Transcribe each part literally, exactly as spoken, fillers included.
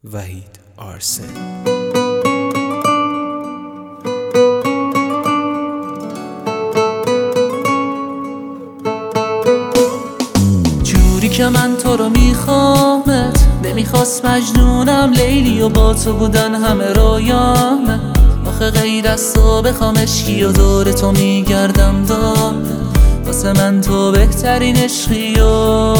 وحید آرسن. جوری که من تو رو میخوامت، نمیخواست مجنونم لیلی و با تو بودن همه رویامه. آخه غیر از تو بخوام عشقی و دور تو میگردم دار، واسه من تو بهترین عشقی و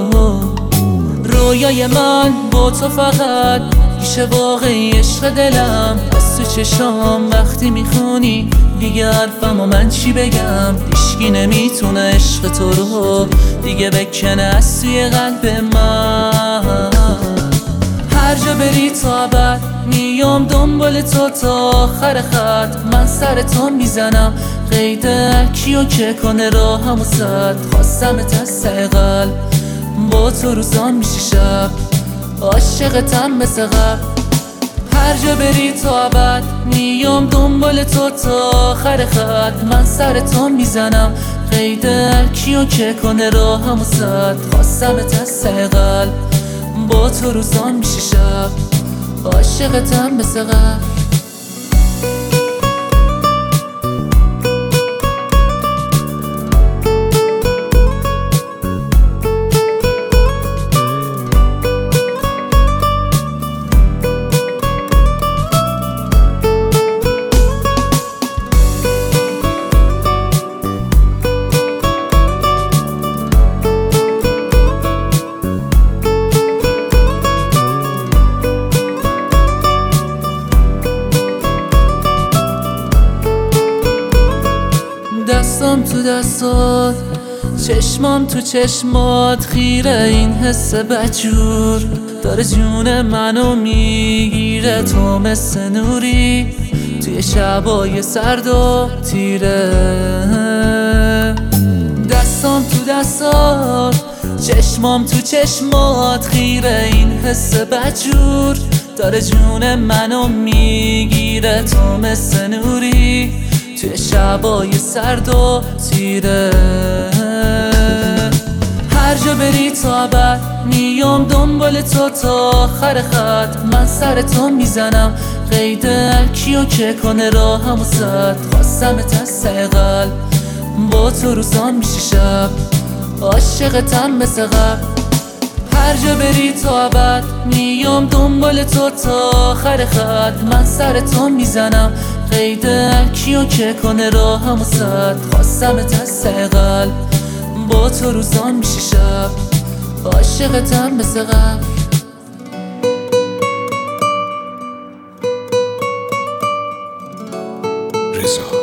رویای من با تو فقط میشه واقعی عشق دلم. از تو چشام وقتی میخونی دیگه حرفم و من چی بگم؟ هیچکی نمیتونه عشق تو رو دیگه بکنه از توی قلب من. هر جا بری تا ابد میام دنبال تو تا آخر خط. من سر تو میزنم قید کیو که کنه راهم و سد. خواستمت از ته قلب، با تو روزان میشه شب، عاشقتم مثل قبل. هر جا بری تا ابد میام دنبال تو تا آخر خط. من سر تو میزنم قید کیو که کنه راهم و سد. خواستمت از ته قلب، با تو روزان میشه شب، عاشقتم مثل قبل. دستام تو دستات، چشمام تو چشمات، خیره این حس بجور داره جون منو میگیره. تو مثل نوری توی شبای سرد و تیره. دستام تو دستات، چشمام تو چشمات، خیره این حس بجور داره جون منو میگیره. تو مثل نوری توی شبای سرد و تیره. هر جا بری تا ابد میام دنبال تو تا آخر خط. من سر تو میزنم قید کیو که کنه راهم و سد. خواستمت از ته قلب، با تو روزان میشه شب، عاشقتم مثل قبل. هر جا بری تا ابد میام دنبال تو تا آخر خط. من سر تو میزنم قید کیو که کنه راهم و سد. خواستمت از ته قلب، با تو روزان میشه شب، عاشقتم مثل قبل. رضا